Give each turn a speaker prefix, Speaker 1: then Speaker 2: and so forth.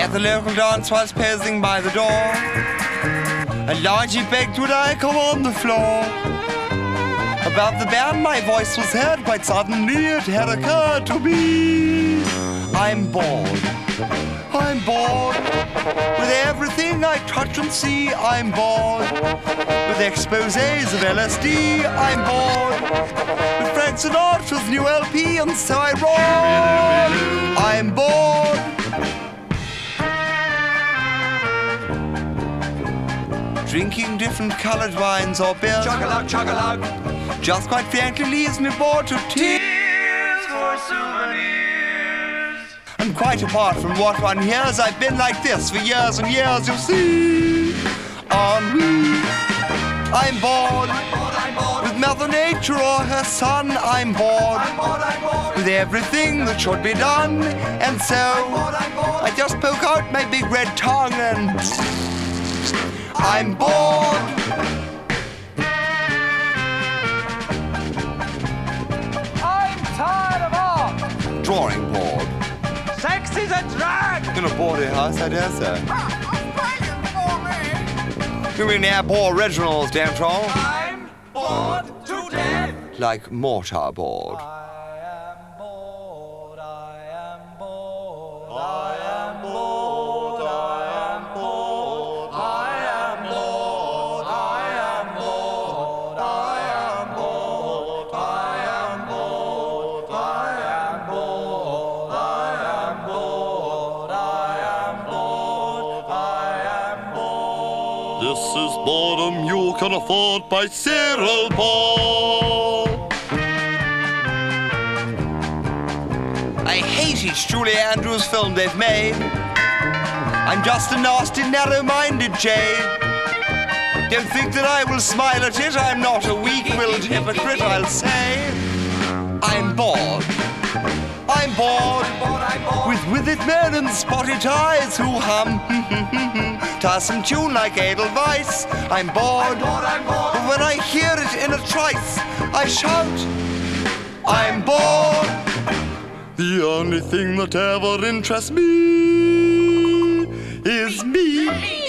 Speaker 1: At the local dance whilst passing by the door, a largie begged would I come on the floor. Above the band my voice was heard, quite suddenly it had occurred to me. I'm bored with everything I touch and see. I'm bored with exposés of LSD. I'm bored with Frank Sinatra's new LP, and so I roar. I'm bored. Drinking different colored wines or beer,
Speaker 2: Chug-a-lug, chug-a-lug,
Speaker 1: just quite frankly leaves me bored to tears.
Speaker 2: tears for souvenirs.
Speaker 1: And quite apart from what one hears, I've been like this for years and years, you see. Ennui. I'm bored with Mother Nature or her son. I'm bored with everything that should be done. And so I just poke out my big red tongue and I'm bored.
Speaker 2: I'm tired of art.
Speaker 1: Drawing board.
Speaker 2: Sex is a drag.
Speaker 1: In a boarding house, I dare say. You mean the airport originals, damn troll?
Speaker 2: I'm bored to death.
Speaker 1: Like mortarboard.
Speaker 2: I am bored, I am bored, I am bored, I am bored, I am bored, I am bored, I am bored, I am bored, I am bored, I am bored, I am bored, I am bored.
Speaker 3: This is boredom you can afford by Cyril Ball.
Speaker 1: I hate each Julie Andrews film they've made. I'm just a nasty, narrow-minded jade. Don't think that I will smile at it. I'm not a weak-willed hypocrite, I'll say. I'm bored. I'm bored with it men and spotty ties who hum tiresome tune like Edelweiss. I'm bored, but when I hear it in a trice, I shout, I'm bored.
Speaker 3: The only thing that ever interests me is me.